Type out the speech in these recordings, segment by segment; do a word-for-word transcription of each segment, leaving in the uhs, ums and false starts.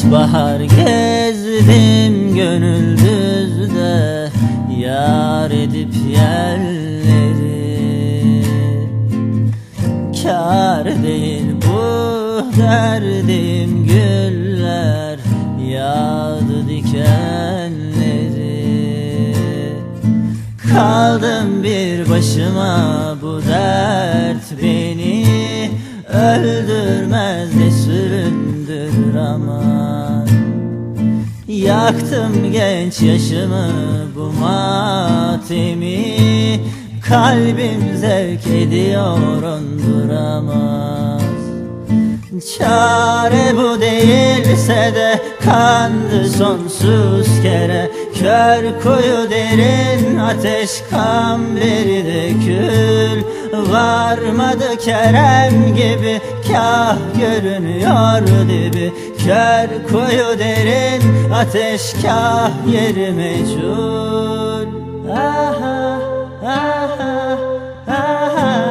bahar gezdim gönül düzde, yar edip yerleri. Kâr değil bu derdim, güller yağdı dikenleri. Kaldım bir başıma, bu dert beni öldürmez de süründürür aman. Yaktım genç yaşımı, bu matemi kalbim zevk ediyor, onduramaz. Çare bu değilse de kandı sonsuz kere, kör kuyu derin ateş kamberi de kül. Varmadı Kerem gibi, kah görünüyor dibi. Kör kuyu derin ateş, kah yeri meçhul. Aha, aha, aha.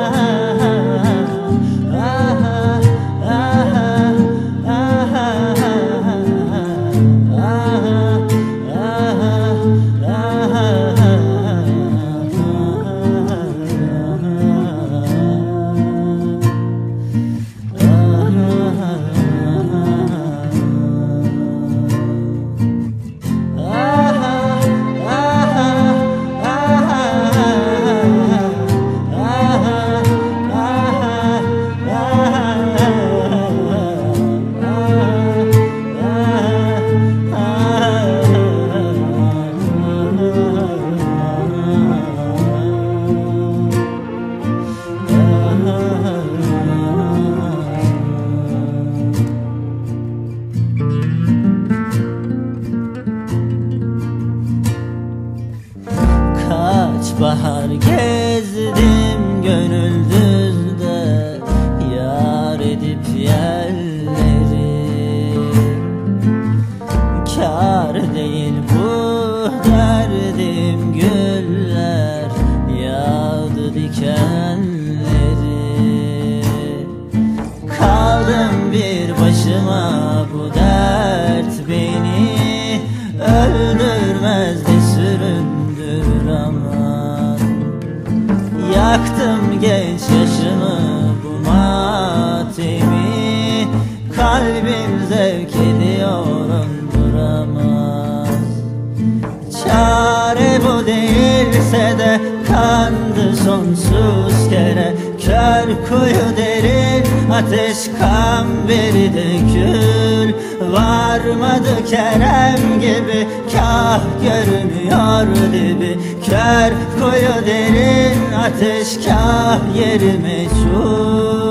Bahar gezdim gönül düzde, yar edip yerleri. Kâr değil bu derdim, güller yağdı dikenleri. Kaldım bir başıma, bu dert beni öldürmez de süründürür ama. Yaktım genç yaşımı, bu matemi kalbim zevk ediyor, onduramaz. Çare bu değilse de kandı sonsuz kere, kör kuyu derin ateş kamberi de kül. Varmadı Kerem gibi, kah görünüyor dibi. Kör kuyu derin ateş, kah yeri meçhul.